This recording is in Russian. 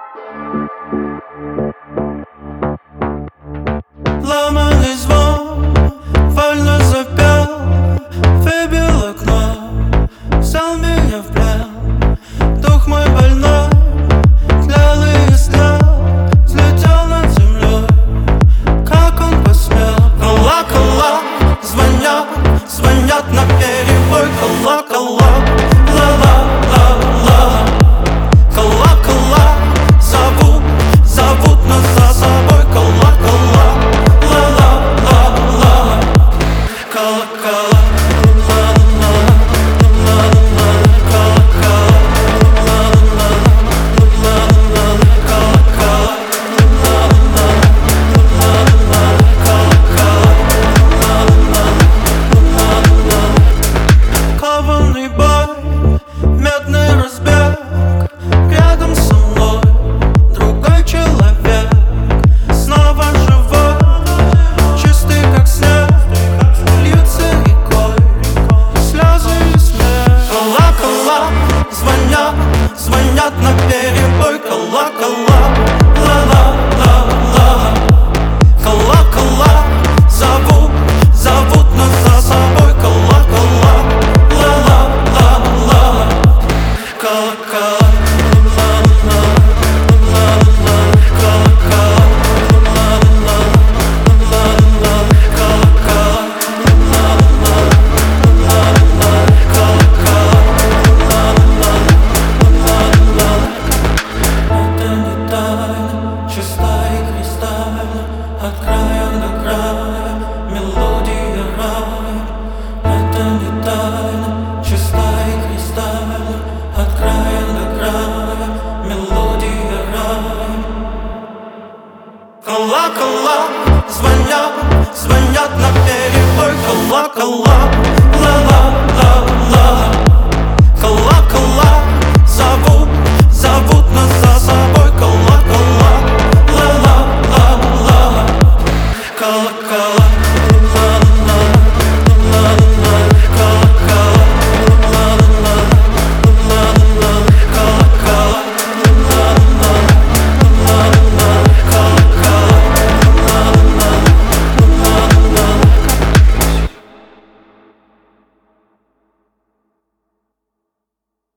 Ломаный звон вольно запел, выбил окно, взял меня в плен. Дух мой больной, тлел и снял, взлетел над землей. Как он посмел? Колокола звонят, звонят наперебой. Колокола, ла-ла-ла-ла. Колокола зовут, зовут нас за собой. Колокола, ла-ла-ла-ла. Колокола, кованный бой, медный разбег. Рядом со мной другой человек, снова живой, чистый как снег, льются рекой слезы и смех. Колокола звонят, звонят наперебой. Колокола, ла-ла-ла-ла. Колокола зовут, зовут нас за собой. Колокола, ла-ла-ла-ла. Колокола. Это не тайна, чистая и кристальна, от края до края мелодия рая. Это не тайна, чистая и кристальна, от края до края мелодия рая. Колокола звонят, звонят наперебой. Колокола, ла-ла-ла-ла. Колокола зовут, зовут нас за собой. Колокола, ла-ла-ла-ла. Колокола.